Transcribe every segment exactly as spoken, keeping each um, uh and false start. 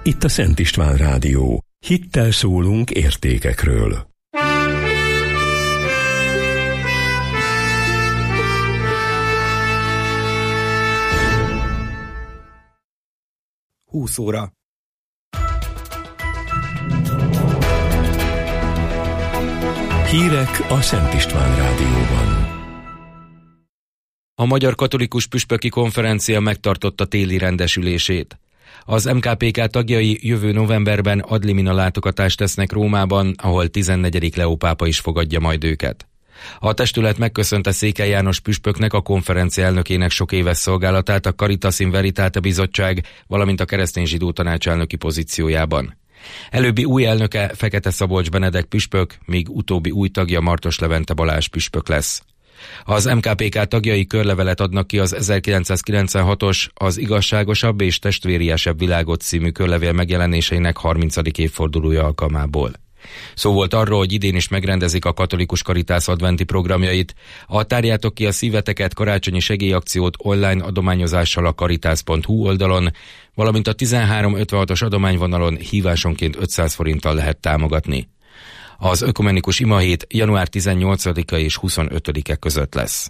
itt a Szent István Rádió. Hittel szólunk értékekről. húsz óra. Hírek a Szent István Rádióban. A Magyar Katolikus Püspöki Konferencia megtartotta téli rendesülését. Az em ká pé ká tagjai jövő novemberben ad limina látogatást tesznek Rómában, ahol tizennegyedik Leó pápa is fogadja majd őket. A testület megköszönte Székely János püspöknek, a konferencia elnökének sok éves szolgálatát a Caritas in Veritate bizottság, valamint a Keresztény Zsidó Tanács elnöki pozíciójában. Előbbi új elnöke Fekete Szabolcs Benedek püspök, míg utóbbi új tagja Martos Levente Balázs püspök lesz. Az em ká pé ká tagjai körlevelet adnak ki az ezerkilencszázkilencvenhatos Az igazságosabb és testvériesebb világot című körlevél megjelenéseinek harmincadik évfordulója alkalmából. Szó volt arról, hogy idén is megrendezik a Katolikus Caritas adventi programjait. A Tárjátok ki a szíveteket karácsonyi segélyakciót online adományozással a caritas pont hu oldalon, valamint a tizenhárom ötvenhatos adományvonalon hívásonként ötszáz forinttal lehet támogatni. Az ökumenikus imahét január tizennyolcadika és huszonötödike között lesz.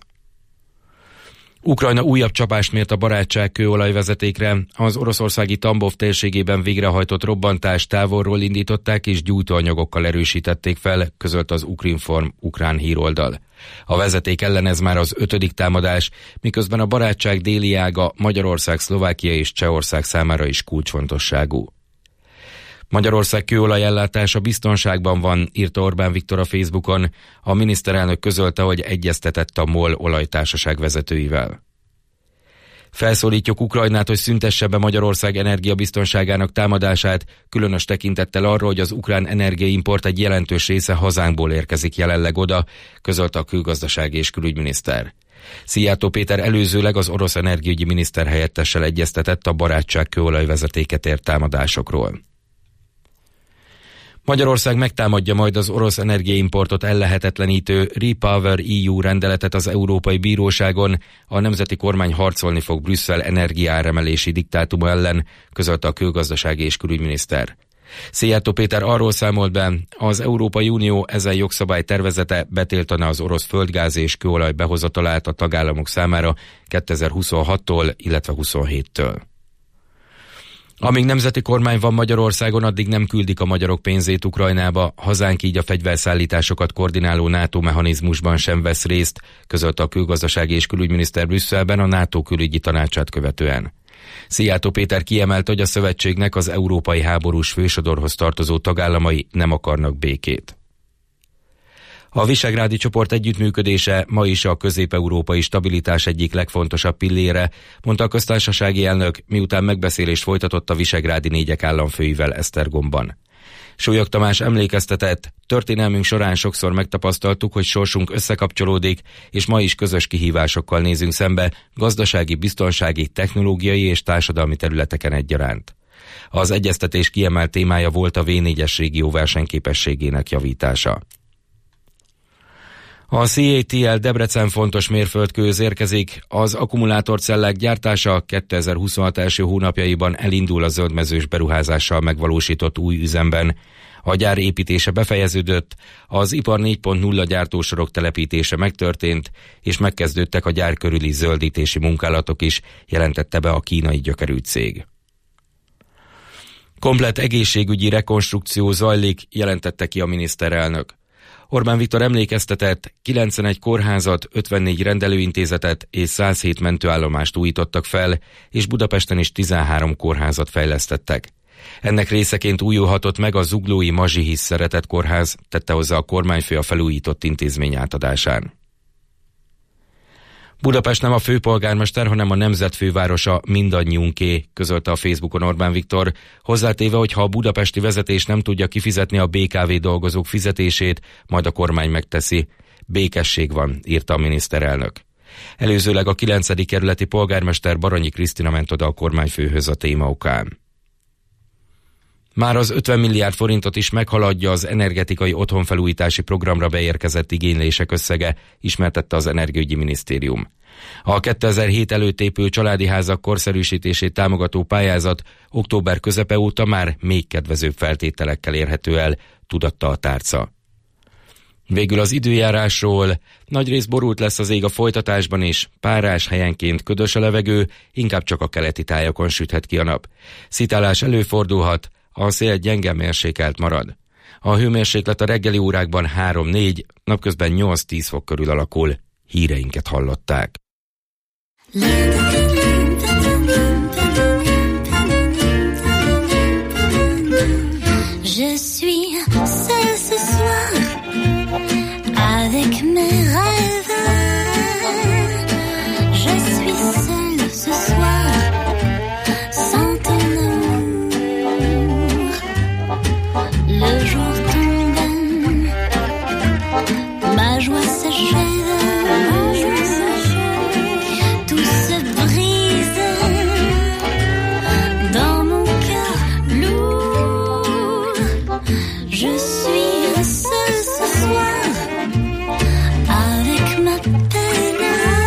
Ukrajna újabb csapást mért a barátság kőolajvezetékre. Az oroszországi Tambov térségében végrehajtott robbantást távolról indították és gyújtóanyagokkal erősítették fel, közölt az Ukrinform ukrán híroldal. A vezeték ellen ez már az ötödik támadás, miközben a barátság déli ága Magyarország, Szlovákia és Csehország számára is kulcsfontosságú. Magyarország kőolajellátása biztonságban van, írta Orbán Viktor a Facebookon. A miniszterelnök közölte, hogy egyeztetett a MOL olajtársaság vezetőivel. Felszólítjuk Ukrajnát, hogy szüntesse be Magyarország energiabiztonságának támadását, különös tekintettel arra, hogy az ukrán energiaimport egy jelentős része hazánkból érkezik jelenleg oda, közölte a külgazdasági és külügyminiszter. Szijjártó Péter előzőleg az orosz energiaügyi miniszter helyettessel egyeztetett a barátság kőolajvezetéket ért támadásokról. Magyarország megtámadja majd az orosz energiaimportot ellehetetlenítő REPower é u rendeletet az Európai Bíróságon. A nemzeti kormány harcolni fog Brüsszel energiaáremelési diktátuma ellen, közölte a külgazdasági és külügyminiszter. Szijjártó Péter arról számolt be, az Európai Unió ezen jogszabály tervezete betiltaná az orosz földgáz és kőolaj behozatalát a tagállamok számára kétezer-huszonhattól, illetve huszonhéttől. Amíg nemzeti kormány van Magyarországon, addig nem küldik a magyarok pénzét Ukrajnába, hazánk így a fegyverszállításokat koordináló NATO mechanizmusban sem vesz részt, közölte a külgazdasági és külügyminiszter Brüsszelben a NATO külügyi tanácsát követően. Szijjártó Péter kiemelte, hogy a szövetségnek az európai háborús fősodorhoz tartozó tagállamai nem akarnak békét. A visegrádi csoport együttműködése ma is a közép-európai stabilitás egyik legfontosabb pillére, mondta a köztársasági elnök, miután megbeszélést folytatott a visegrádi négyek államfőivel Esztergomban. Súlyog Tamás emlékeztetett, történelmünk során sokszor megtapasztaltuk, hogy sorsunk összekapcsolódik, és ma is közös kihívásokkal nézünk szembe, gazdasági, biztonsági, technológiai és társadalmi területeken egyaránt. Az egyeztetés kiemelt témája volt a vé négyes régió versenyképességének javítása. A cé á té el Debrecen fontos mérföldkőhöz érkezik, az akkumulátorcellák gyártása kétezer-huszonhat első hónapjaiban elindul a zöldmezős beruházással megvalósított új üzemben. A gyár építése befejeződött, az ipar négy pont nulla gyártósorok telepítése megtörtént, és megkezdődtek a gyár körüli zöldítési munkálatok is, jelentette be a kínai gyökerű cég. Komplett egészségügyi rekonstrukció zajlik, jelentette ki a miniszterelnök. Orbán Viktor emlékeztetett, kilencvenegy kórházat, ötvennégy rendelőintézetet és száz hét mentőállomást újítottak fel, és Budapesten is tizenhárom kórházat fejlesztettek. Ennek részeként újulhatott meg a zuglói Mazsihisz Szeretett Kórház, tette hozzá a kormányfő a felújított intézmény átadásán. Budapest nem a főpolgármester, hanem a nemzetfővárosa, mindannyiunké, közölte a Facebookon Orbán Viktor, hozzátéve, hogy ha a budapesti vezetés nem tudja kifizetni a bé ká vé dolgozók fizetését, majd a kormány megteszi. Békesség van, írta a miniszterelnök. Előzőleg a kilencedik kerületi polgármester Baranyi Krisztina ment oda a kormányfőhöz a téma okán. Már az ötven milliárd forintot is meghaladja az energetikai otthonfelújítási programra beérkezett igénylések összege, ismertette az Energiaügyi Minisztérium. A kétezer-hét előtt épülő családi házak korszerűsítését támogató pályázat október közepe óta már még kedvezőbb feltételekkel érhető el, tudatta a tárca. Végül az időjárásról. Nagyrészt borult lesz az ég a folytatásban is, párás, helyenként ködös a levegő, inkább csak a keleti tájakon süthet ki a nap. Szitálás előfordulhat, a szél gyenge mérsékelt marad. A hőmérséklet a reggeli órákban három-négy, napközben nyolc-tíz fok körül alakul. Híreinket hallották. Je suis seule ce soir avec mes rêves. Je suis seule ce soir sans ton amour. Le jour tombe, ma joie s'achève, tout se brise dans mon cœur lourd. Je suis seule ce soir avec ma peine.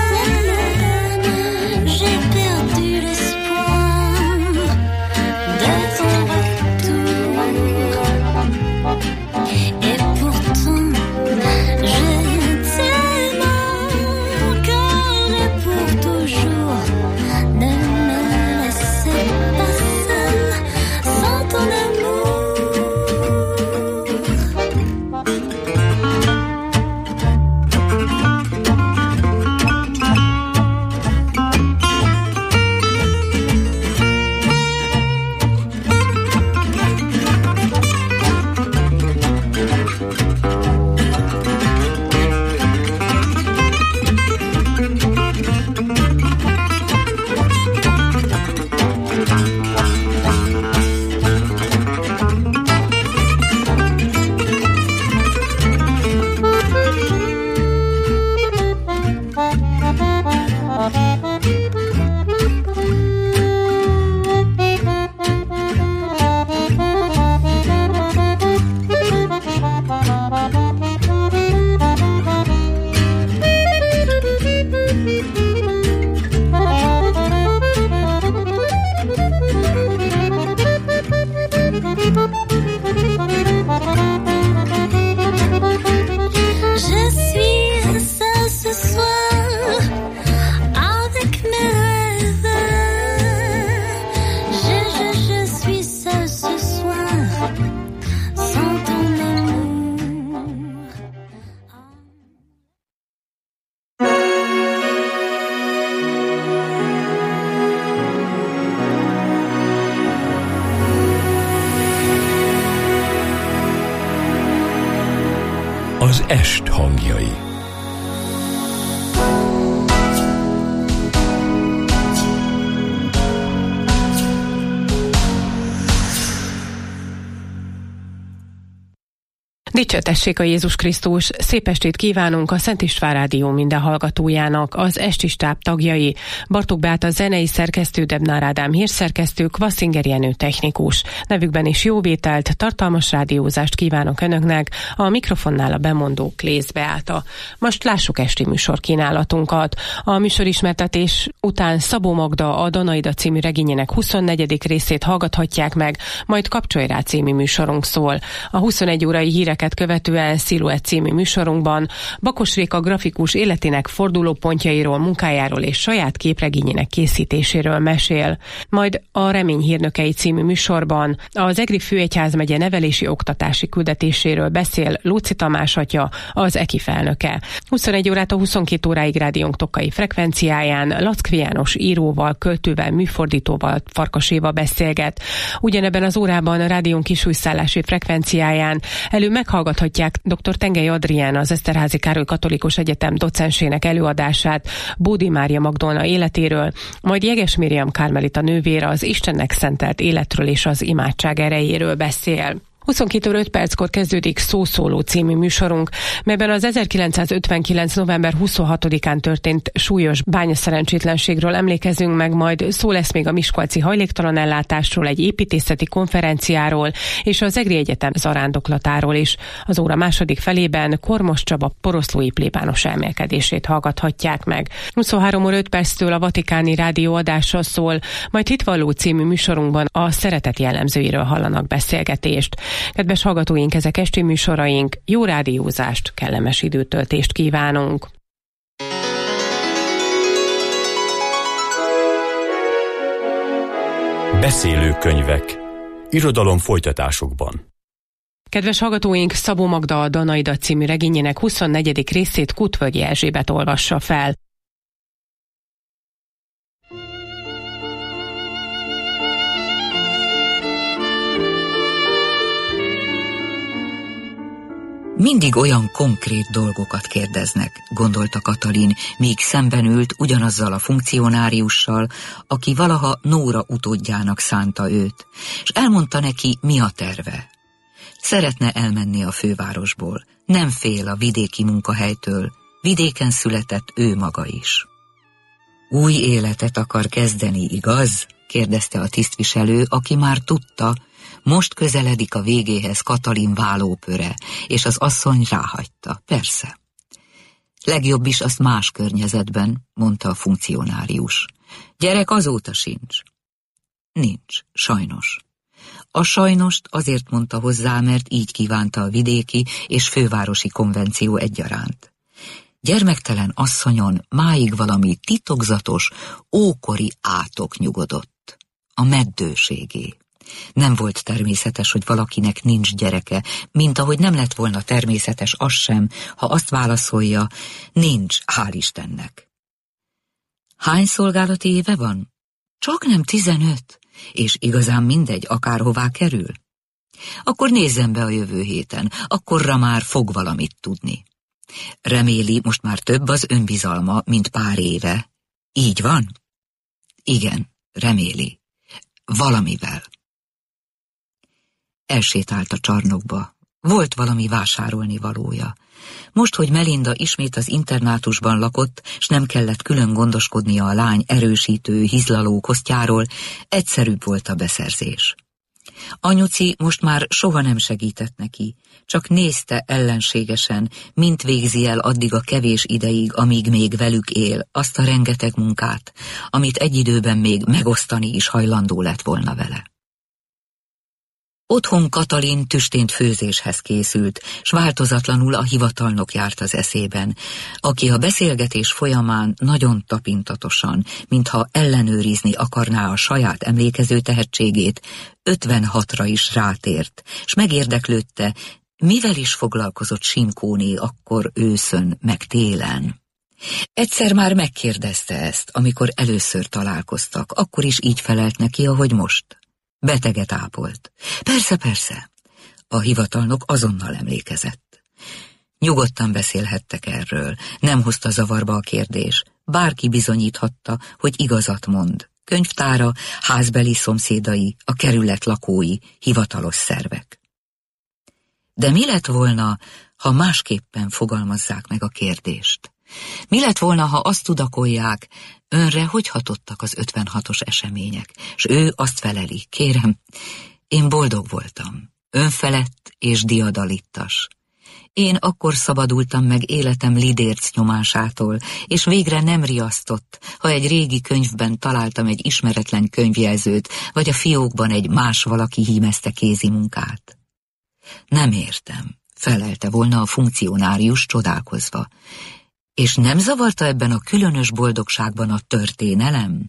J'ai perdu l'espoir de ton retour. Et pourtant je t'aime encore et pour toujours. Ne me laisse pas seule sans ton amour. Je suis seule ce soir avec mes rêves. Je, je, je suis seule ce soir sans ton amour. Az est hangjai. Dicsértessék a Jézus Krisztus! Szép estét kívánunk a Szent István Rádió minden hallgatójának, az esti stáb tagjai. Bartók Beáta zenei szerkesztő, Debnár Ádám hírszerkesztő, Kvasszinger Jenő technikus. Nevükben is jóvételt, tartalmas rádiózást kívánok Önöknek, a mikrofonnál a bemondó Klész Beáta. Most lássuk esti műsorkínálatunkat. A műsorismertetés után Szabó Magda a Danaida című regényének huszonnegyedik részét hallgathatják meg, majd Kapcsolj rá című műsorunk szól. A huszonegy órai híreket követően Sziluett című műsorunkban Bakos Réka grafikus életének fordulópontjairól, munkájáról és saját képregényének készítéséről mesél. Majd a Remény hírnökei című műsorban az Egri főegyházmegye nevelési oktatási küldetéséről beszél Lóczy Tamás atya, az e ká i felnöke. huszonegy órától huszonkét óráig rádiónk tokkai frekvenciáján Lackfi János íróval, költővel, műfordítóval, Farkaséval beszélget. Ugyanebben az órában a rádiónk kisújszállási frekvenciáján elő meghallgathatják dr. Tengely Adrián, az Eszterházy Károly Katolikus Egyetem docensének előadását Bódi Mária Magdolna életéről, majd Jeges Miriam Kármelita nővére az Istennek szentelt életről és az imádság erejéről beszél. huszonkettő óra öt perckor kezdődik Szószóló című műsorunk, melyben az ezerkilencszázötvenkilenc. november huszonhatodikán történt súlyos bányaszerencsétlenségről emlékezünk meg, majd szó lesz még a miskolci hajléktalan ellátásról, egy építészeti konferenciáról és az Egri Egyetem zarándoklatáról is. Az óra második felében Kormos Csaba poroszlói plébános elmélkedését hallgathatják meg. huszonhárom óra öt perctől a Vatikáni Rádió adása szól, majd Hitvalló című műsorunkban a szeretet jellemzőiről hallanak beszélgetést. Kedves hallgatóink, ezek esti műsoraink, jó rádiózást, kellemes időtöltést kívánunk! Beszélő könyvek. Irodalom folytatásokban. Kedves hallgatóink, Szabó Magda a Danaida című regényének huszonnegyedik részét Kutvölgyi Erzsébet olvassa fel. Mindig olyan konkrét dolgokat kérdeznek, gondolta Katalin, míg szemben ült ugyanazzal a funkcionáriussal, aki valaha Nóra utódjának szánta őt, és elmondta neki, mi a terve. Szeretne elmenni a fővárosból, nem fél a vidéki munkahelytől, vidéken született ő maga is. Új életet akar kezdeni, igaz? Kérdezte a tisztviselő, aki már tudta, most közeledik a végéhez Katalin vállópöre, és az asszony ráhagyta. Persze. Legjobb is azt más környezetben, mondta a funkcionárius. Gyerek azóta sincs. Nincs, sajnos. A sajnost azért mondta hozzá, mert így kívánta a vidéki és fővárosi konvenció egyaránt. Gyermektelen asszonyon máig valami titokzatos, ókori átok nyugodott. A meddőségé. Nem volt természetes, hogy valakinek nincs gyereke, mint ahogy nem lett volna természetes az sem, ha azt válaszolja, nincs, hál' Istennek. Hány szolgálati éve van? Csak nem tizenöt, és igazán mindegy, akárhová kerül. Akkor nézzen be a jövő héten, akkorra már fog valamit tudni. Reméli, most már több az önbizalma, mint pár éve. Így van? Igen, reméli. Valamivel. Elsétált a csarnokba. Volt valami vásárolni valója. Most, hogy Melinda ismét az internátusban lakott, s nem kellett külön gondoskodnia a lány erősítő, hizlaló kosztjáról, egyszerűbb volt a beszerzés. Anyuci most már soha nem segített neki, csak nézte ellenségesen, mint végzi el addig a kevés ideig, amíg még velük él, azt a rengeteg munkát, amit egy időben még megosztani is hajlandó lett volna vele. Otthon Katalin tüstént főzéshez készült, s változatlanul a hivatalnok járt az eszében, aki a beszélgetés folyamán nagyon tapintatosan, mintha ellenőrizni akarná a saját emlékező tehetségét, ötvenhatra is rátért, s megérdeklődte, mivel is foglalkozott Simkóné akkor őszön, meg télen. Egyszer már megkérdezte ezt, amikor először találkoztak, akkor is így felelt neki, ahogy most. Beteget ápolt. Persze, persze. A hivatalnok azonnal emlékezett. Nyugodtan beszélhettek erről, nem hozta zavarba a kérdés. Bárki bizonyíthatta, hogy igazat mond. Könyvtára, házbeli szomszédai, a kerület lakói, hivatalos szervek. De mi lett volna, ha másképpen fogalmazzák meg a kérdést? Mi lett volna, ha azt tudakolják, önre hogy hatottak az ötvenhatos események, s ő azt feleli, kérem, én boldog voltam, önfelett és diadalittas. Én akkor szabadultam meg életem lidérc nyomásától, és végre nem riasztott, ha egy régi könyvben találtam egy ismeretlen könyvjelzőt, vagy a fiókban egy más valaki hímezte kézi munkát. Nem értem, felelte volna a funkcionárius csodálkozva. És nem zavarta ebben a különös boldogságban a történelem?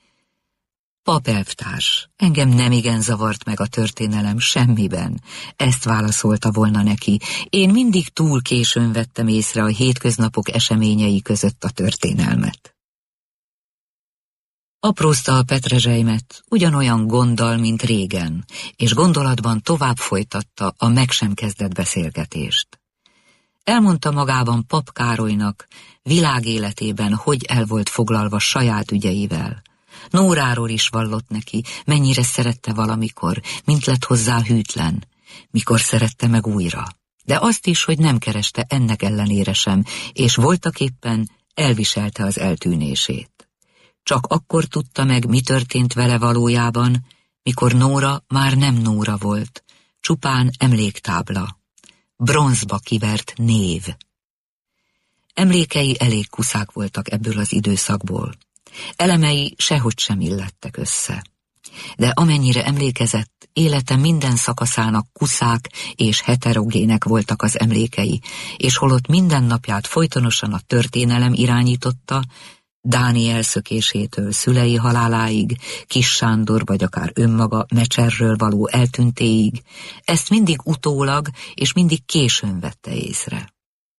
Papelvtárs, engem nemigen zavart meg a történelem semmiben, ezt válaszolta volna neki. Én mindig túl későn vettem észre a hétköznapok eseményei között a történelmet. Aprózta a petrezselymet, ugyanolyan gonddal, mint régen, és gondolatban tovább folytatta a meg sem kezdett beszélgetést. Elmondta magában Pap Károlynak, világéletében hogy el volt foglalva saját ügyeivel. Nóráról is vallott neki, mennyire szerette valamikor, mint lett hozzá hűtlen, mikor szerette meg újra, de azt is, hogy nem kereste ennek ellenére sem, és voltaképpen elviselte az eltűnését. Csak akkor tudta meg, mi történt vele valójában, mikor Nóra már nem Nóra volt, csupán emléktábla, bronzba kivert név. Emlékei elég kuszák voltak ebből az időszakból. Elemei sehogy sem illettek össze. De amennyire emlékezett, élete minden szakaszának kuszák és heterogének voltak az emlékei, és holott minden napját folytonosan a történelem irányította, Dáni elszökésétől szülei haláláig, Kis Sándor vagy akár önmaga Mecserről való eltűntéig, ezt mindig utólag és mindig későn vette észre.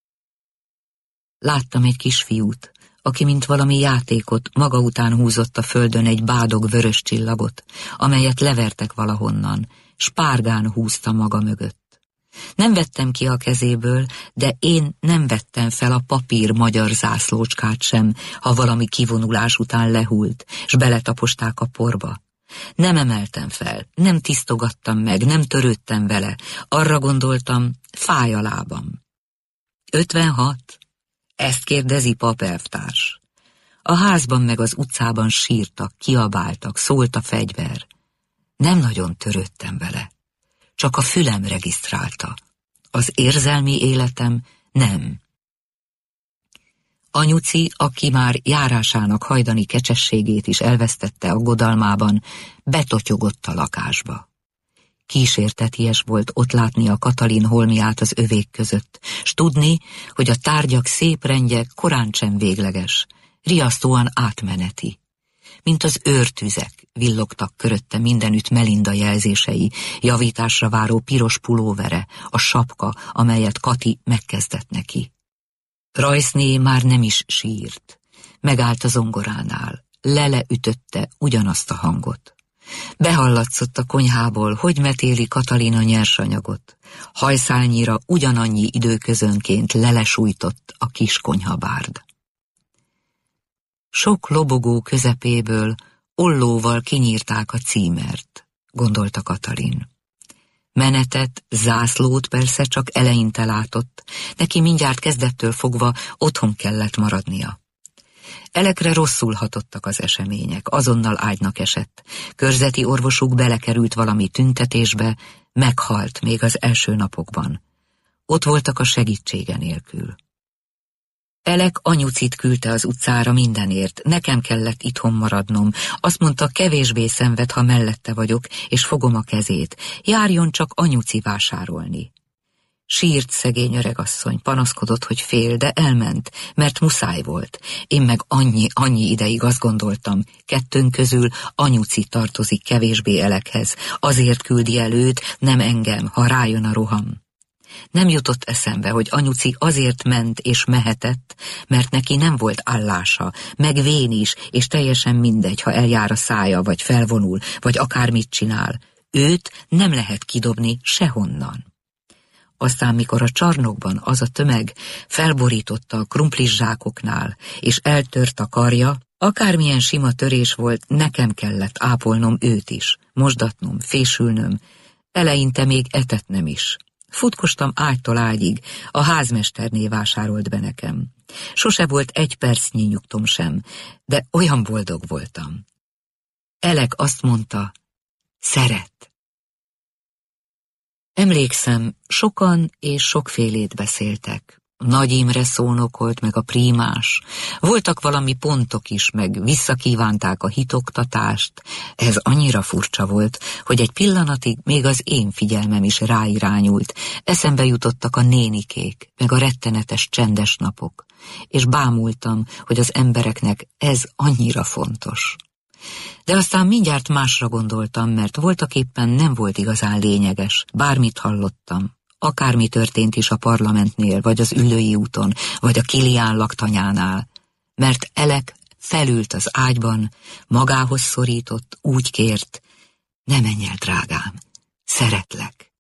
Láttam egy kisfiút, aki mint valami játékot maga után húzott a földön egy bádog vörös csillagot, amelyet levertek valahonnan, s párgán húzta maga mögött. Nem vettem ki a kezéből, de én nem vettem fel a papír magyar zászlócskát sem, ha valami kivonulás után lehult, s beletaposták a porba. Nem emeltem fel, nem tisztogattam meg, nem törődtem vele, arra gondoltam, fáj a lábam. Ötvenhat? Ezt kérdezi papelvtárs. A házban meg az utcában sírtak, kiabáltak, szólt a fegyver. Nem nagyon törődtem vele. Csak a fülem regisztrálta. Az érzelmi életem nem. Anyuci, aki már járásának hajdani kecsességét is elvesztette aggodalmában, betotyogott a lakásba. Kísérteties volt ott látni a Katalin holmiát az övék között, s tudni, hogy a tárgyak szép rendje korán sem végleges, riasztóan átmeneti. Mint az őrtüzek villogtak körötte mindenütt Melinda jelzései, javításra váró piros pulóvere, a sapka, amelyet Kati megkezdett neki. Rajszné már nem is sírt, megállt a zongoránál, Lele ütötte ugyanazt a hangot. Behallatszott a konyhából, hogy metéli Katalina nyersanyagot. Hajszálnyira ugyanannyi időközönként lelesújtott a kis konyhabárd. Sok lobogó közepéből ollóval kinyírták a címert, gondolta Katalin. Menetet, zászlót persze csak eleinte látott, neki mindjárt kezdettől fogva otthon kellett maradnia. Elekre rosszul hatottak az események, azonnal ágynak esett. Körzeti orvosuk belekerült valami tüntetésbe, meghalt még az első napokban. Ott voltak a segítsége nélkül. Elek anyucit küldte az utcára mindenért, nekem kellett itthon maradnom. Azt mondta, kevésbé szenved, ha mellette vagyok, és fogom a kezét. Járjon csak anyuci vásárolni. Sírt szegény öregasszony, panaszkodott, hogy fél, de elment, mert muszáj volt. Én meg annyi, annyi ideig azt gondoltam, kettőnk közül anyuci tartozik kevésbé Elekhez, azért küldi el őt, nem engem, ha rájön a roham. Nem jutott eszembe, hogy anyuci azért ment és mehetett, mert neki nem volt állása, meg vén is, és teljesen mindegy, ha eljár a szája, vagy felvonul, vagy akármit csinál. Őt nem lehet kidobni sehonnan. Aztán, mikor a csarnokban az a tömeg felborította a krumplis zsákoknál, és eltört a karja, akármilyen sima törés volt, nekem kellett ápolnom őt is, mosdatnom, fésülnöm, eleinte még etetnem is. Futkostam ágytól ágyig, a házmesterné vásárolt be nekem. Sose volt egy percnyi nyugtom sem, de olyan boldog voltam. Elek azt mondta, szeret. Emlékszem, sokan és sokfélét beszéltek. Nagy Imre szónokolt, meg a prímás. Voltak valami pontok is, meg visszakívánták a hitoktatást. Ez annyira furcsa volt, hogy egy pillanatig még az én figyelmem is ráirányult. Eszembe jutottak a nénikék, meg a rettenetes csendes napok. És bámultam, hogy az embereknek ez annyira fontos. De aztán mindjárt másra gondoltam, mert voltaképpen nem volt igazán lényeges. Bármit hallottam, akármi történt is a parlamentnél, vagy az Üllői úton, vagy a Kilián laktanyánál, mert Elek felült az ágyban, magához szorított, úgy kért, ne menj el, drágám, szeretlek.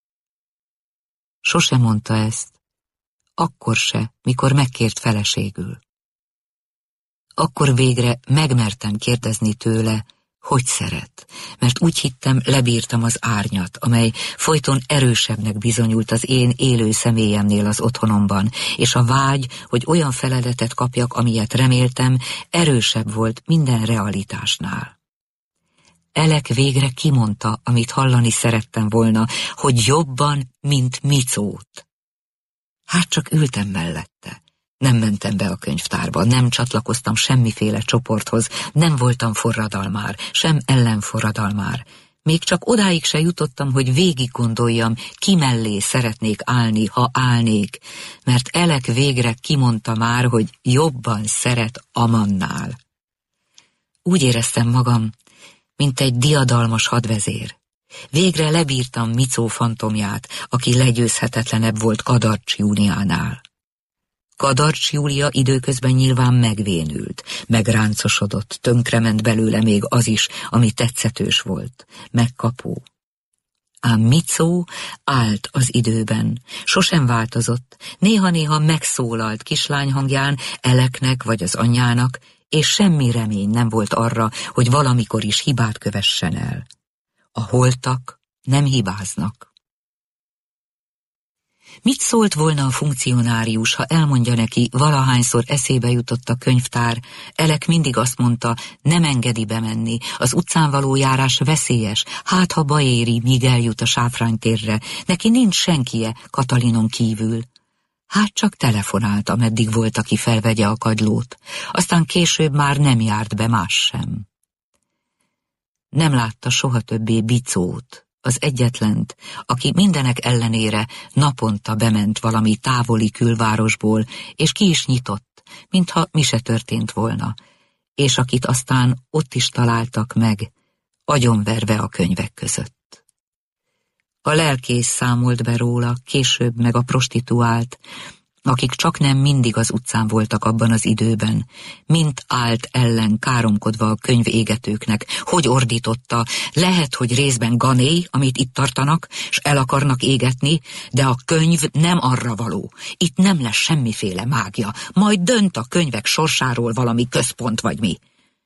Sose mondta ezt, akkor se, mikor megkért feleségül. Akkor végre megmertem kérdezni tőle, Hogy szeret, mert úgy hittem, lebírtam az árnyat, amely folyton erősebbnek bizonyult az én élő személyemnél az otthonomban, és a vágy, hogy olyan feleletet kapjak, amilyet reméltem, erősebb volt minden realitásnál. Elek végre kimondta, amit hallani szerettem volna, hogy jobban, mint Micót. Hát csak ültem mellette. Nem mentem be a könyvtárba, nem csatlakoztam semmiféle csoporthoz, nem voltam forradalmár, sem ellenforradalmár. Még csak odáig se jutottam, hogy végig gondoljam, ki mellé szeretnék állni, ha állnék, mert Elek végre kimondta már, hogy jobban szeret Amannál. Úgy éreztem magam, mint egy diadalmas hadvezér. Végre lebírtam Micó fantomját, aki legyőzhetetlenebb volt Kadarcs Júliánál. Kadarcs Júlia időközben nyilván megvénült, megráncosodott, tönkrement belőle még az is, ami tetszetős volt, megkapó. Ám Micó állt az időben, sosem változott, néha-néha megszólalt kislány hangján Eleknek vagy az anyjának, és semmi remény nem volt arra, hogy valamikor is hibát kövessen el. A holtak nem hibáznak. Mit szólt volna a funkcionárius, ha elmondja neki, valahányszor eszébe jutott a könyvtár? Elek mindig azt mondta, nem engedi bemenni, az utcán való járás veszélyes, hát ha baj éri, míg eljut a Sáfránytérre, neki nincs senkie Katalinon kívül. Hát csak telefonált, ameddig volt, aki felvegye a kagylót, aztán később már nem járt be más sem. Nem látta soha többé Bicót, az egyetlent, aki mindenek ellenére naponta bement valami távoli külvárosból, és ki is nyitott, mintha mi se történt volna, és akit aztán ott is találtak meg, agyonverve a könyvek között. A lelkész számolt be róla, később meg a prostituált, akik csak nem mindig az utcán voltak abban az időben, mint állt ellen káromkodva a könyvégetőknek, hogy ordította, lehet, hogy részben gané, amit itt tartanak, s el akarnak égetni, de a könyv nem arra való, itt nem lesz semmiféle mágia, majd dönt a könyvek sorsáról valami központ vagy mi.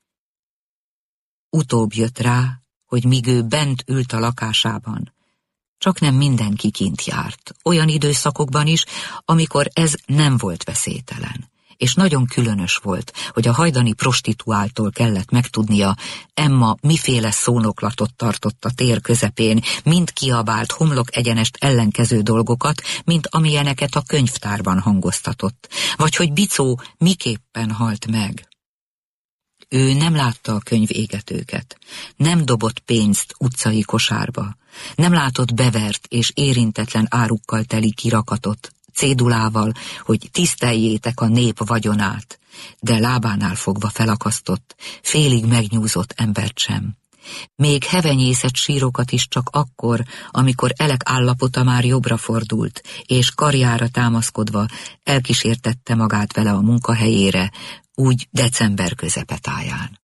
Utóbb jött rá, hogy míg ő bent ült a lakásában, csak nem mindenki kint járt, olyan időszakokban is, amikor ez nem volt veszélytelen. És nagyon különös volt, hogy a hajdani prostituáltól kellett megtudnia, Emma miféle szónoklatot tartott a tér közepén, mind kiabált homlok egyenest ellenkező dolgokat, mint amilyeneket a könyvtárban hangoztatott, vagy hogy Bicó miképpen halt meg. Ő nem látta a könyvégetőket, nem dobott pénzt utcai kosárba, nem látott bevert és érintetlen árukkal teli kirakatot, cédulával, hogy tiszteljétek a nép vagyonát, de lábánál fogva felakasztott, félig megnyúzott embert sem. Még hevenyészett sírokat is csak akkor, amikor Elek állapota már jobbra fordult, és karjára támaszkodva elkísértette magát vele a munkahelyére, úgy december közepetáján.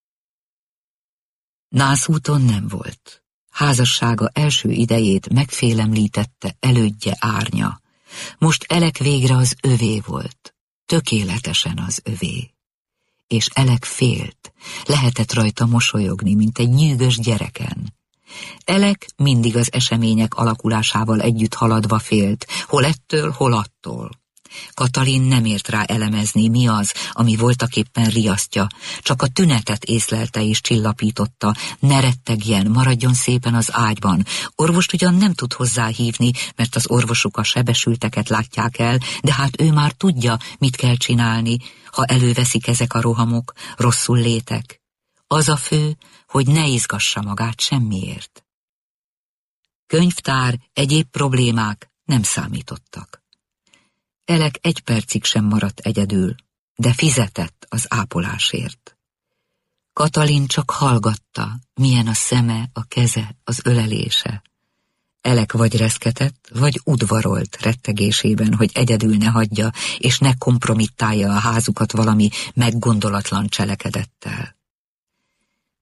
Nászúton nem volt. Házassága első idejét megfélemlítette elődje Árnya. Most Elek végre az övé volt, tökéletesen az övé. És Elek félt, lehetett rajta mosolyogni, mint egy nyűgös gyereken. Elek mindig az események alakulásával együtt haladva félt, hol ettől, hol attól. Katalin nem ért rá elemezni, mi az, ami voltaképpen riasztja, csak a tünetet észlelte és csillapította, ne rettegjen, maradjon szépen az ágyban. Orvost ugyan nem tud hozzá hívni, mert az orvosuk a sebesülteket látják el, de hát ő már tudja, mit kell csinálni, ha előveszik ezek a rohamok, rosszul létek. Az a fő, hogy ne izgassa magát semmiért. Könyvtár, egyéb problémák nem számítottak. Elek egy percig sem maradt egyedül, de fizetett az ápolásért. Katalin csak hallgatta, milyen a szeme, a keze, az ölelése. Elek vagy reszketett, vagy udvarolt rettegésében, hogy egyedül ne hagyja, és ne kompromittálja a házukat valami meggondolatlan cselekedettel.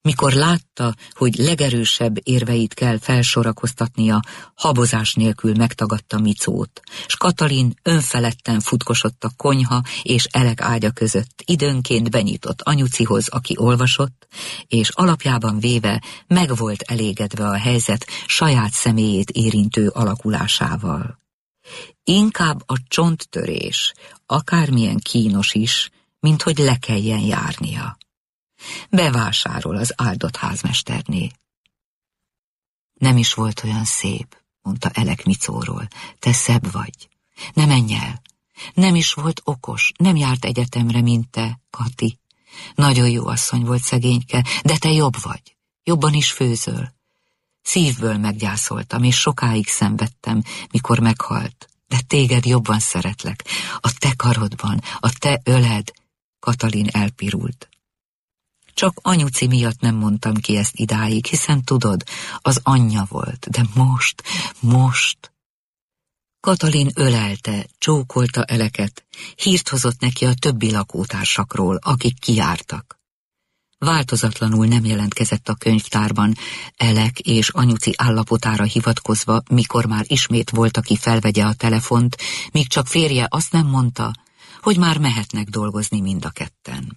Mikor látta, hogy legerősebb érveit kell felsorakoztatnia, habozás nélkül megtagadta Micót, s Katalin önfeledten futkosott a konyha és Elek ágya között, időnként benyitott anyucihoz, aki olvasott, és alapjában véve meg volt elégedve a helyzet saját személyét érintő alakulásával. Inkább a csonttörés, akármilyen kínos is, mint hogy le kelljen járnia. Bevásárol az áldott házmesterné. Nem is volt olyan szép, mondta Elek Micóról. Te szebb vagy. Ne menj el. Nem is volt okos, nem járt egyetemre, mint te, Kati. Nagyon jó asszony volt szegényke, de te jobb vagy. Jobban is főzöl. Szívből meggyászoltam, és sokáig szenvedtem, mikor meghalt. De téged jobban szeretlek. A te karodban, a te öled. Katalin elpirult. Csak anyuci miatt nem mondtam ki ezt idáig, hiszen tudod, az anyja volt, de most, most... Katalin ölelte, csókolta Eleket, hírt hozott neki a többi lakótársakról, akik kijártak. Változatlanul nem jelentkezett a könyvtárban, Elek és anyuci állapotára hivatkozva, mikor már ismét volt, aki felvegye a telefont, míg csak férje azt nem mondta, hogy már mehetnek dolgozni mind a ketten.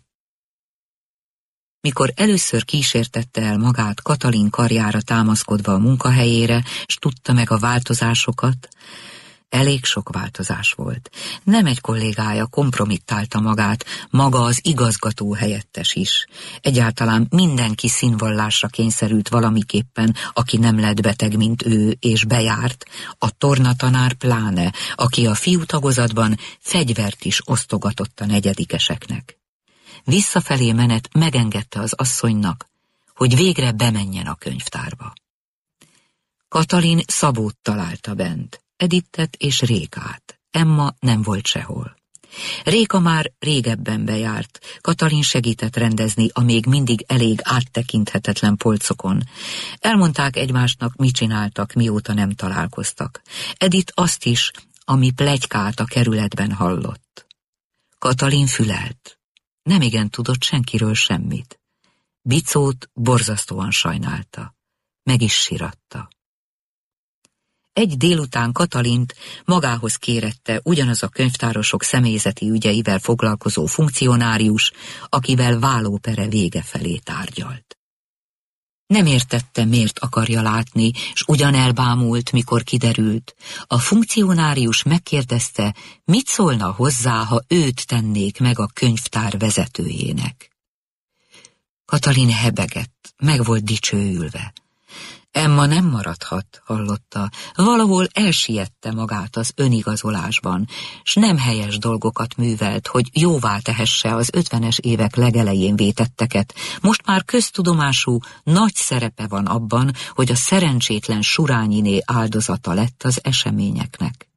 Mikor először kísértette el magát Katalin karjára támaszkodva a munkahelyére, s tudta meg a változásokat, elég sok változás volt. Nem egy kollégája kompromittálta magát, maga az igazgató helyettes is. Egyáltalán mindenki színvallásra kényszerült valamiképpen, aki nem lett beteg, mint ő, és bejárt, a tornatanár pláne, aki a fiútagozatban fegyvert is osztogatott a negyedikeseknek. Visszafelé menet megengedte az asszonynak, hogy végre bemenjen a könyvtárba. Katalin Szabót találta bent, Edittet és Rékát. Emma nem volt sehol. Réka már régebben bejárt, Katalin segített rendezni a még mindig elég áttekinthetetlen polcokon. Elmondták egymásnak, mit csináltak, mióta nem találkoztak. Edith azt is, ami pletykát a kerületben hallott. Katalin fülelt. Nemigen tudott senkiről semmit. Bicót borzasztóan sajnálta. Meg is síratta. Egy délután Katalint magához kérette ugyanaz a könyvtárosok személyzeti ügyeivel foglalkozó funkcionárius, akivel vállópere vége felé tárgyalt. Nem értette, miért akarja látni, s ugyan elbámult, mikor kiderült. A funkcionárius megkérdezte, mit szólna hozzá, ha őt tennék meg a könyvtár vezetőjének. Katalin hebegett, meg volt dicsőülve. Emma nem maradhat, hallotta, valahol elsiette magát az önigazolásban, s nem helyes dolgokat művelt, hogy jóvá tehesse az ötvenes évek legelején vétetteket. Most már köztudomású nagy szerepe van abban, hogy a szerencsétlen Surányiné áldozata lett az eseményeknek.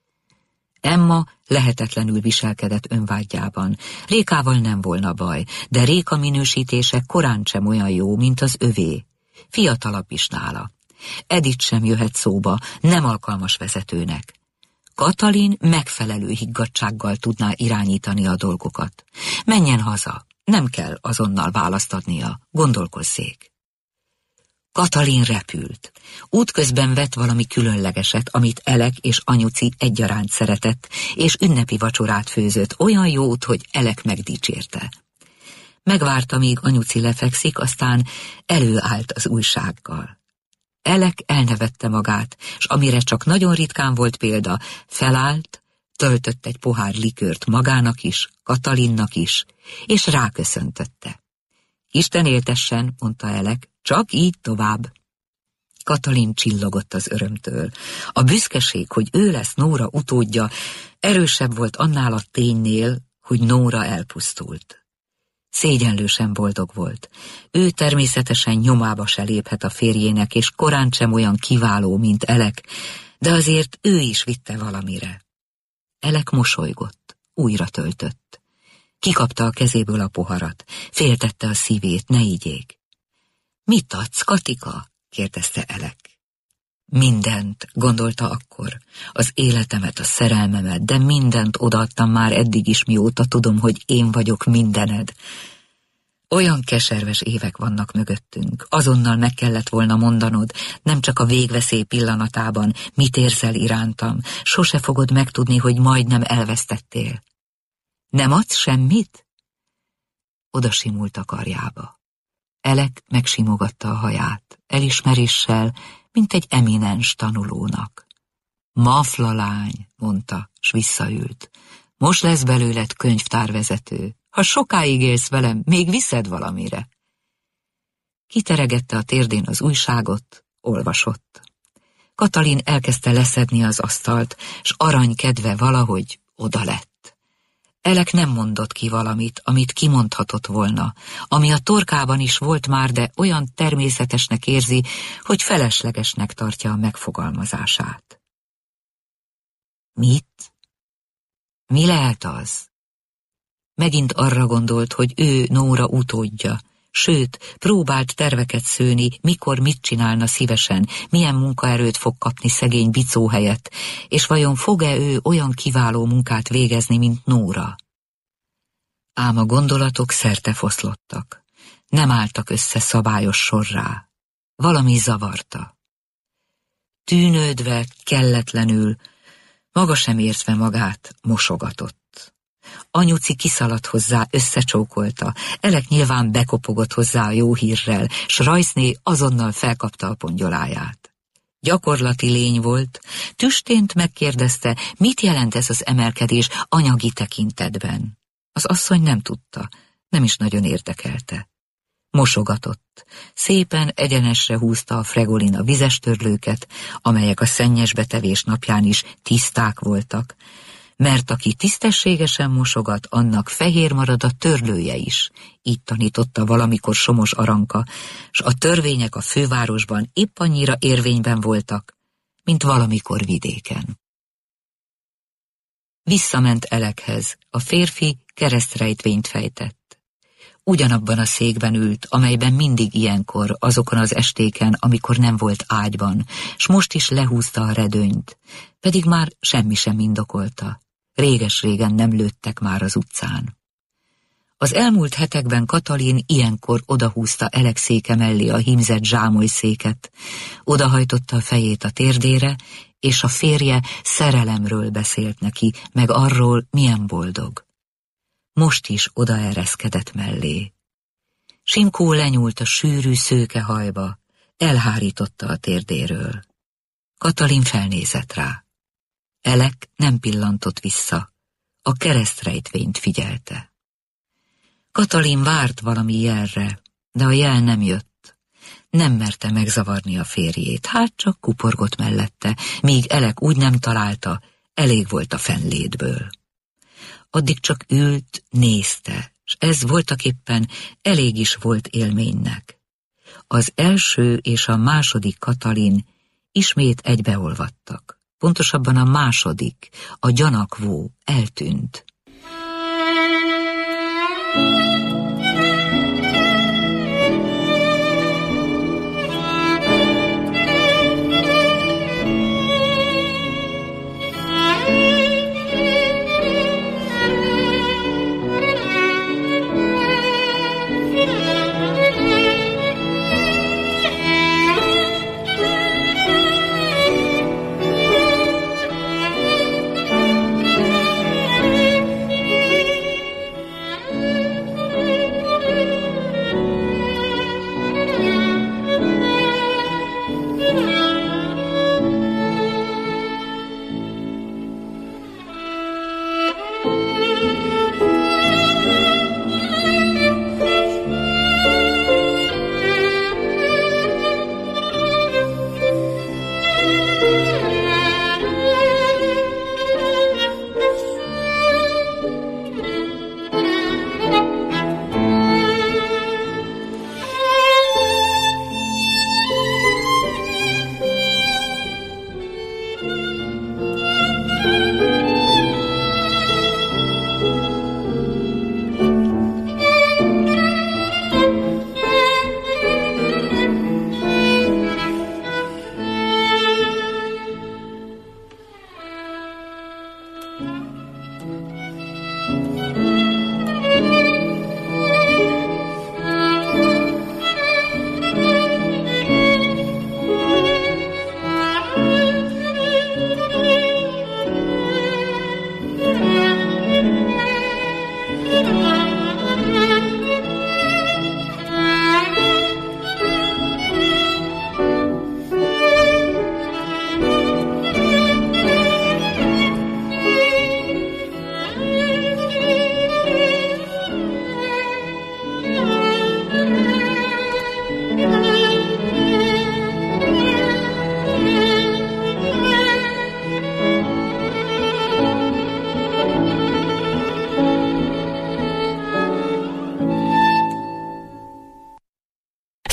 Emma lehetetlenül viselkedett önvágyában. Rékával nem volna baj, de Réka minősítése korán sem olyan jó, mint az övé. Fiatalabb is nála. Edith sem jöhet szóba, nem alkalmas vezetőnek. Katalin megfelelő higgadtsággal tudná irányítani a dolgokat. Menjen haza, nem kell azonnal választ adnia, gondolkozzék. Katalin repült. Útközben vett valami különlegeset, amit Elek és anyuci egyaránt szeretett, és ünnepi vacsorát főzött, olyan jót, hogy Elek megdicsérte. Megvárta, míg anyuci lefekszik, aztán előállt az újsággal. Elek elnevette magát, s amire csak nagyon ritkán volt példa, felállt, töltött egy pohár likőrt magának is, Katalinnak is, és ráköszöntötte. Isten éltessen, mondta Elek, csak így tovább. Katalin csillogott az örömtől. A büszkeség, hogy ő lesz Nóra utódja, erősebb volt annál a ténynél, hogy Nóra elpusztult. Szégyenlősen boldog volt. Ő természetesen nyomába se léphet a férjének, és korán sem olyan kiváló, mint Elek, de azért ő is vitte valamire. Elek mosolygott, újra töltött. Kikapta a kezéből a poharat, féltette a szívét, ne igyék. Mit adsz, Katika? kérdezte Elek. Mindent, gondolta akkor, az életemet, a szerelmemet, de mindent odaadtam már eddig is, mióta tudom, hogy én vagyok mindened. Olyan keserves évek vannak mögöttünk. Azonnal meg kellett volna mondanod, nem csak a végveszély pillanatában, mit érzel irántam. Sose fogod megtudni, hogy majdnem elvesztettél. Nem adsz semmit? Oda simult a karjába. Elek megsimogatta a haját, elismeréssel, mint egy eminens tanulónak. Mafla lány, mondta, s visszaült. Most lesz belőled könyvtárvezető. Ha sokáig élsz velem, még viszed valamire. Kiteregette a térdén az újságot, olvasott. Katalin elkezdte leszedni az asztalt, s arany kedve valahogy oda lett. Elek nem mondott ki valamit, amit kimondhatott volna, ami a torkában is volt már, de olyan természetesnek érzi, hogy feleslegesnek tartja a megfogalmazását. Mit? Mi lehet az? Megint arra gondolt, hogy ő Nóra utódja, sőt, próbált terveket szőni, mikor mit csinálna szívesen, milyen munkaerőt fog kapni szegény Bicó helyett, és vajon fog-e ő olyan kiváló munkát végezni, mint Nóra? Ám a gondolatok szertefoszlottak, nem álltak össze szabályos sorrá. Valami zavarta. Tűnődve, kelletlenül, maga sem értve magát, mosogatott. Anyuci kiszaladt hozzá, összecsókolta, Elek nyilván bekopogott hozzá a jó hírrel, s Rajszné azonnal felkapta a pongyoláját. Gyakorlati lény volt, tüstént megkérdezte, mit jelent ez az emelkedés anyagi tekintetben. Az asszony nem tudta, nem is nagyon érdekelte. Mosogatott, szépen egyenesre húzta a Fregolina vizestörlőket, amelyek a szennyes betevés napján is tiszták voltak, mert aki tisztességesen mosogat, annak fehér marad a törlője is, így tanította valamikor Somos Aranka, s a törvények a fővárosban épp annyira érvényben voltak, mint valamikor vidéken. Visszament Elekhez, a férfi keresztrejtvényt fejtett. Ugyanabban a székben ült, amelyben mindig ilyenkor, azokon az estéken, amikor nem volt ágyban, s most is lehúzta a redőnyt, pedig már semmi sem indokolta. Réges-régen nem lőttek már az utcán. Az elmúlt hetekben Katalin ilyenkor odahúzta Elek széke mellé a hímzett zsámolyszéket, odahajtotta a fejét a térdére, és a férje szerelemről beszélt neki, meg arról, milyen boldog. Most is odaereszkedett mellé. Simkó lenyúlt a sűrű szőke hajba, elhárította a térdéről. Katalin felnézett rá. Elek nem pillantott vissza, a keresztrejtvényt figyelte. Katalin várt valami jelre, de a jel nem jött. Nem merte megzavarni a férjét, hát csak kuporgott mellette, míg Elek úgy nem találta, elég volt a fennlétből. Addig csak ült, nézte, s ez voltaképpen elég is volt élménynek. Az első és a második Katalin ismét egybeolvadtak. Pontosabban a második, a gyanakvó eltűnt.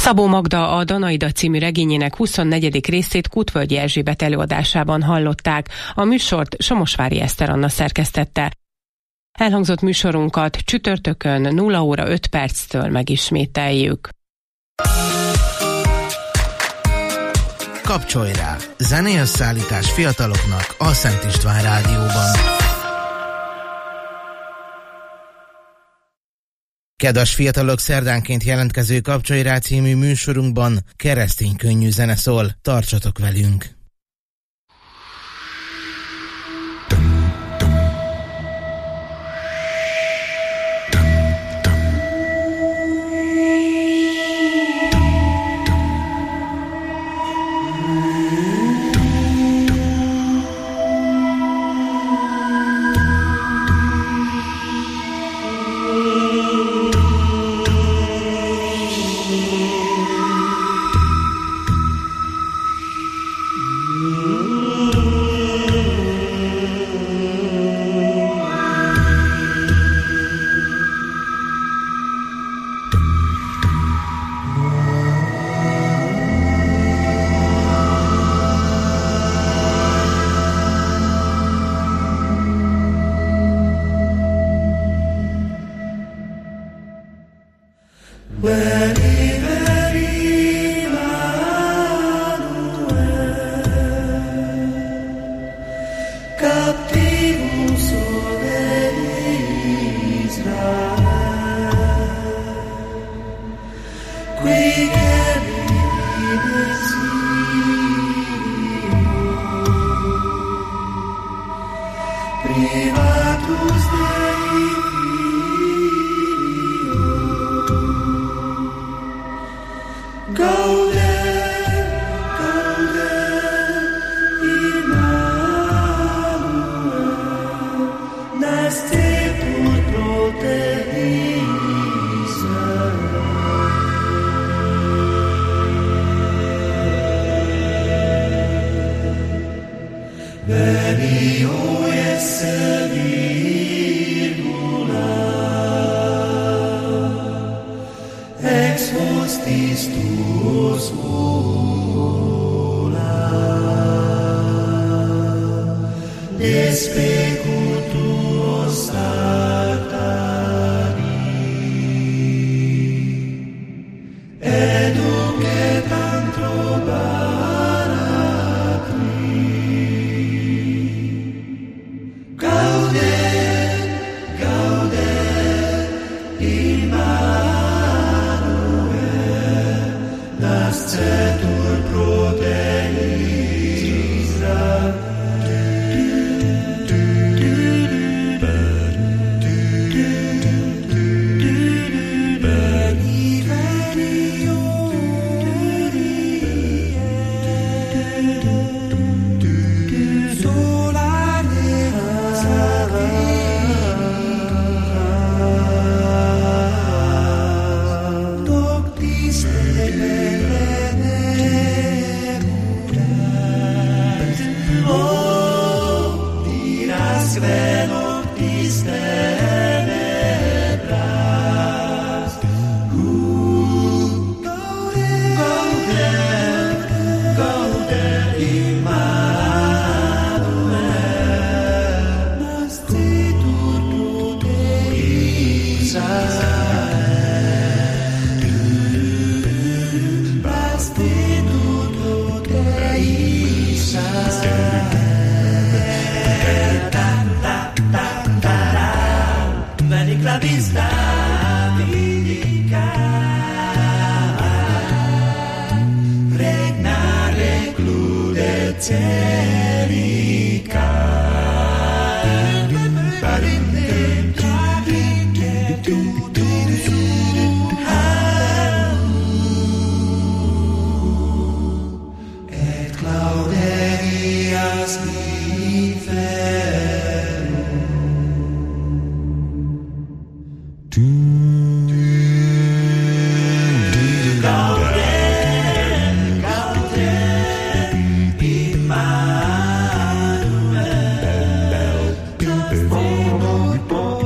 Szabó Magda a Danaida című regényének huszonnegyedik részét Kutvölgyi Erzsébet előadásában hallották. A műsort Somosvári Eszter Anna szerkesztette. Elhangzott műsorunkat csütörtökön nulla óra öt perctől megismételjük. Kapcsolj rá! Zenéösszállítás fiataloknak a Szent István Rádióban. Kedves fiatalok, szerdánként jelentkező Kapcsolj rá című műsorunkban keresztény könnyű zene szól. Tartsatok velünk!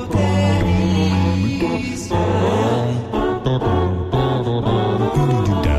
Do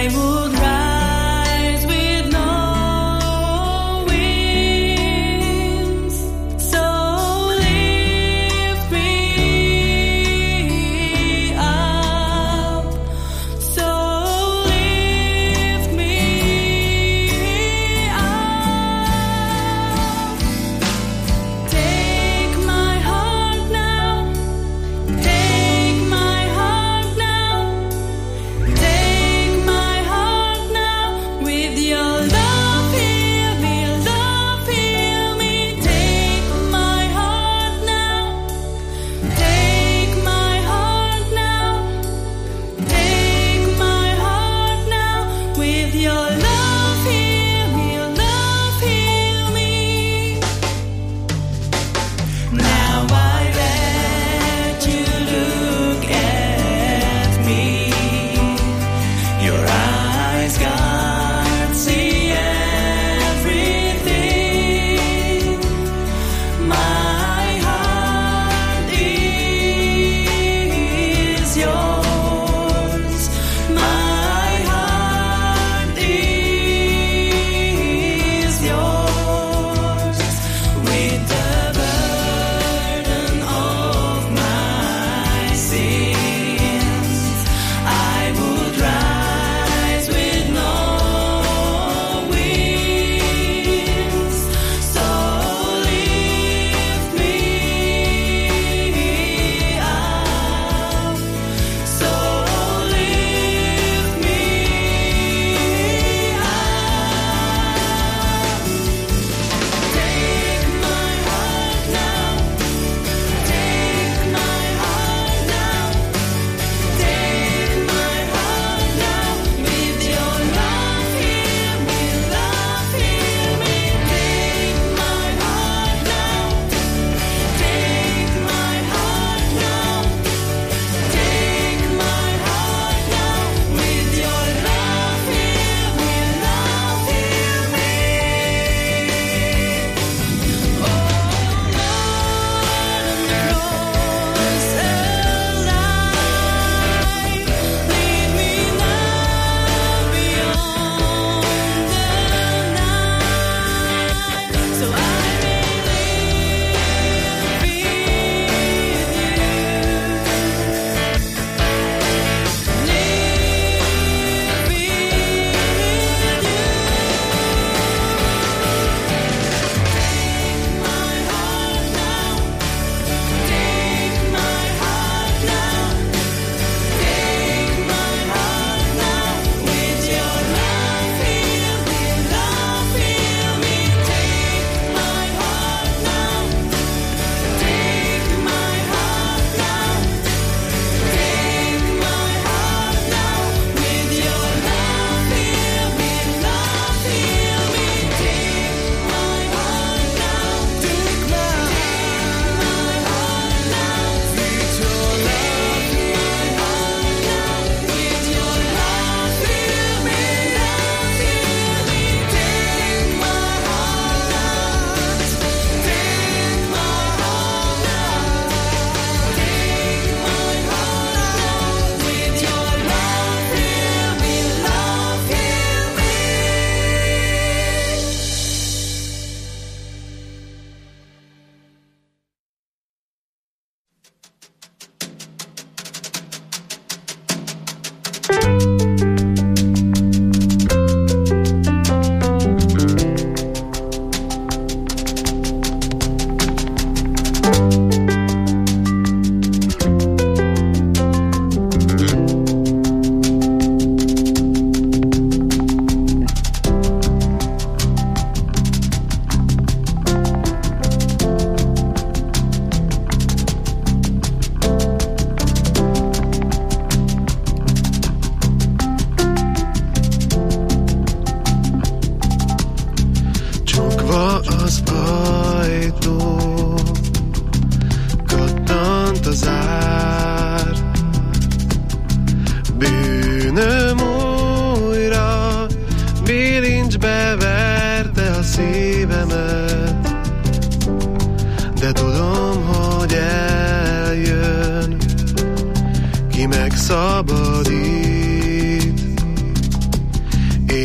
Ki megszabadít,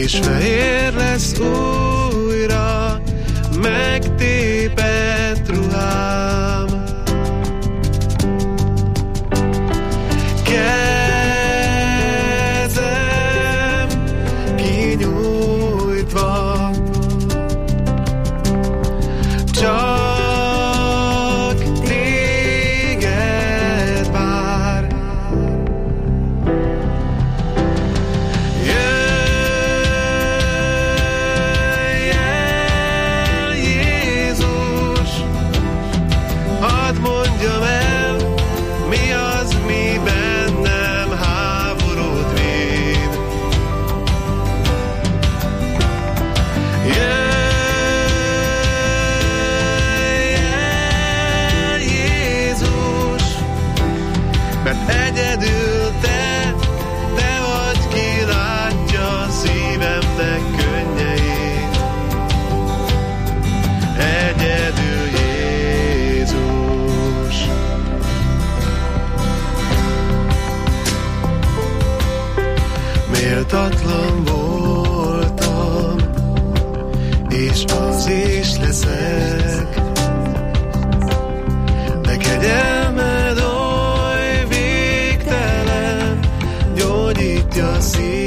és fehér lesz újra megtépett ruhám. Kezem kinyújtva, csak téged vár. Jöjj el, Jézus, hadd mondjam el, mi az, mi bennem háborút véd. Jöjj el, Jézus, mert egyedül te, te vagy, ki látja szívemnek könnyeit. Egyedül Jézus. Méltatlan voltam, és az is leszek, de kegyelmed oly végtelen, gyógyítja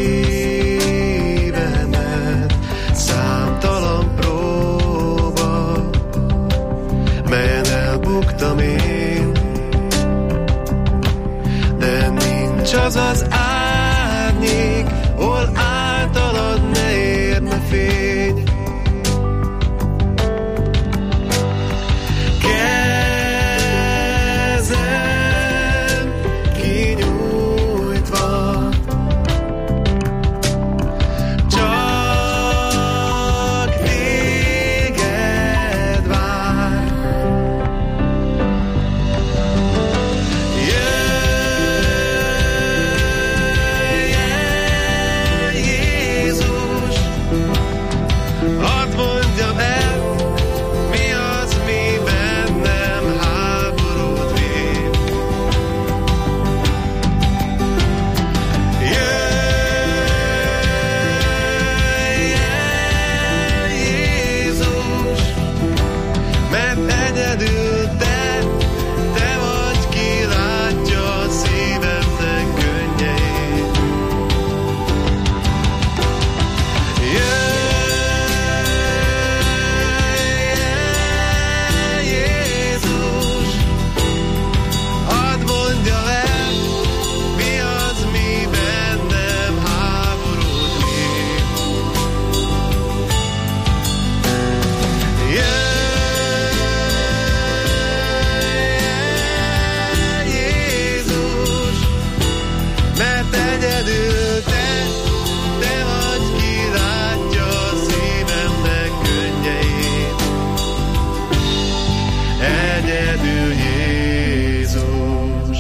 szívemet. Számtalan próba, melyen elbuktam én, de nincs az az árnyék, hol általad ne érne fény. Kezem kinyújtva, csak téged vár. Jöjj el, Jézus, hadd mondjam el, mi az, mi bennem háborút véd. Jöjj el, Jézus, mert egyedül te, te vagy, ki látja szívemnek könnyeit. Jöjj el, Jézus, hadd mondjam el, mi az, mi bennem háborút véd. Jöjj el, Jézus, mert egyedül te, te vagy, ki látja szívemnek könnyeit. Egyedül Jézus.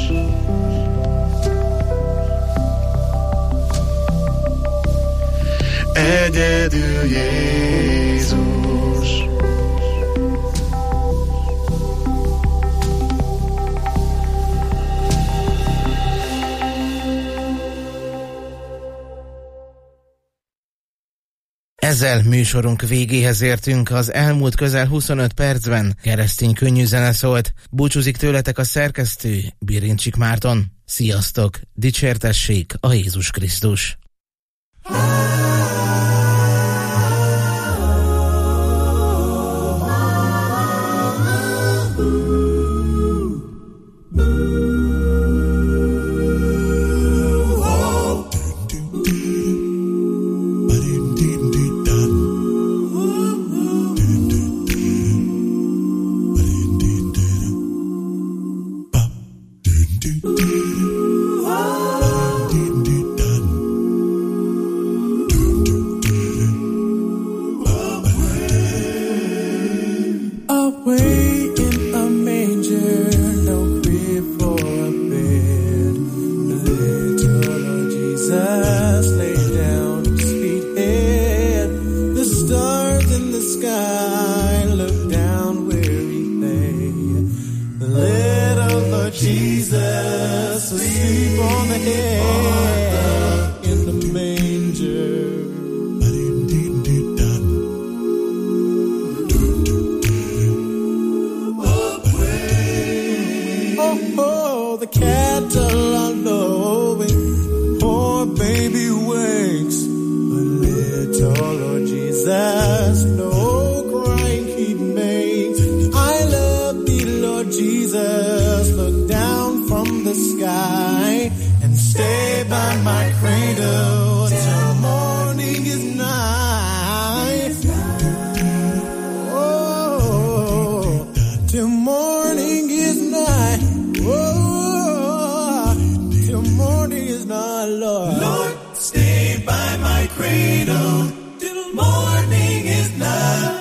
Egyedül Jézus. Ezzel műsorunk végéhez értünk. Az elmúlt közel huszonöt percben keresztény könnyű zene szólt. Búcsúzik tőletek a szerkesztő, Birincsik Márton. Sziasztok! Dicsértessék a Jézus Krisztus! asleep on the hay in the manger. my cradle till morning is nigh. Oh, till morning is nigh. Oh, till morning is nigh, Lord. Lord, stay by my cradle till morning is nigh.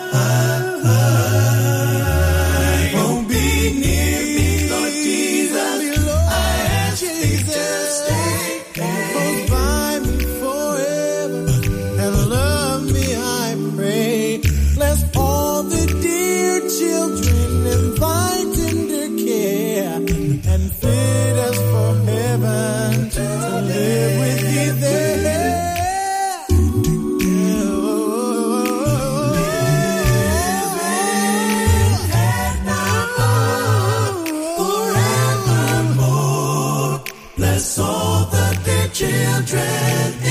Oh, be near me, Lord Jesus. I ask you to stay close by me forever and love me, I pray. Bless all the dear children in thy tender care and fit us for heaven to live with thee there. Bless all the dear children